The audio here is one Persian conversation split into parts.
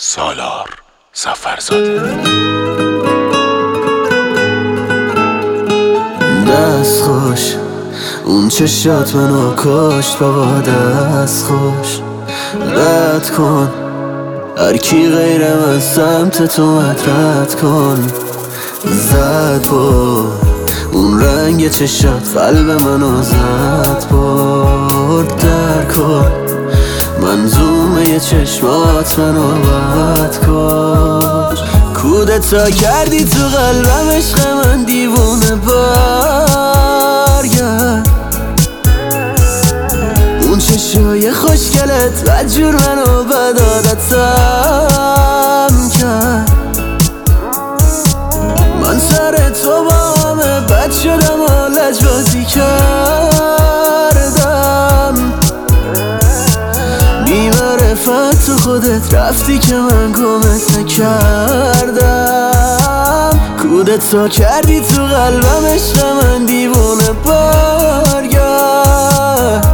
سالار ظفرزاده. دست خوش اون چشات منو کشت بابا، دست خوش رد کن هر کی غیر من سمت تو رد کن. زد با اون رنگ چشات قلب منو زد برد. در کن منظومه چشمات منو بد کن. کودتا کردی تو قلبم عشق من دیوونه برگرد. اون چشای خوشگلت بدجور منو بد عادتم کرد. من سر تو با همه بد شدم و لجبازی کردم. بی معرفت تو خودت رفتی که من گمت نکردم. کودتا کردی تو قلبم عشق من دیوونه برگرد.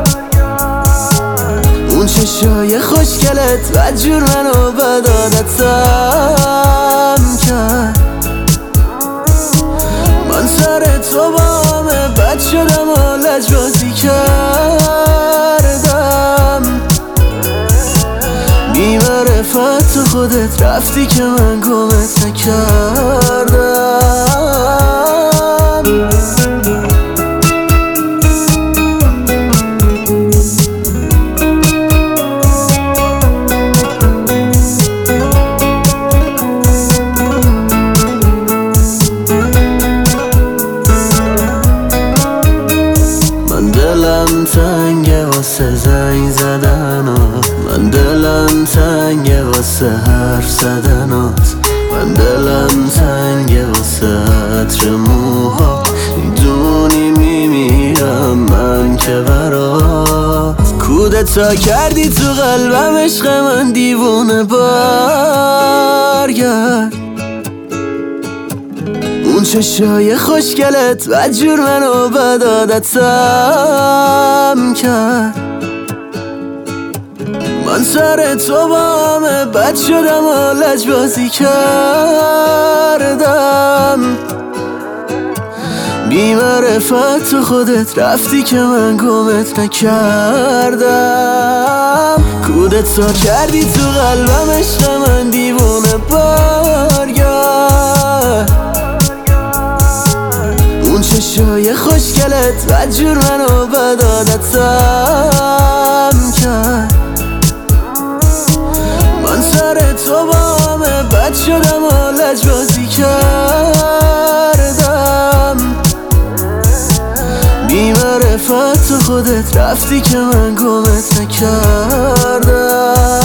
اون چشای خوشگلت بدجور منو بد عادتم کرد. من سر تو با همه بد شدم و لجبازی کردم. بی معرفت تو خودت رفتی که من گمت نکردم. دلم تنگه واسه زنگ زدنات، من دلم تنگه واسه حرف زدنات، من دلم تنگه واسه عطر موهات. میدونی میمیرم من که برات. کودتا کردی تو قلبم عشق من دیوونه برگرد. اون چشای خوشگلت بدجور منو بد عادتم کرد. من سر تو با همه بد شدم و لجبازی کردم. بی معرفت تو خودت رفتی که من گمت نکردم. کودتا کردی تو قلبم عشق من دیوونه برگرد. اون چشای خوشگلت بدجور منو بد عادتم کرد. من سر تو با همه بد شدم و لجبازی کردم. بی معرفت تو خودت رفتی که من گمت نکردم.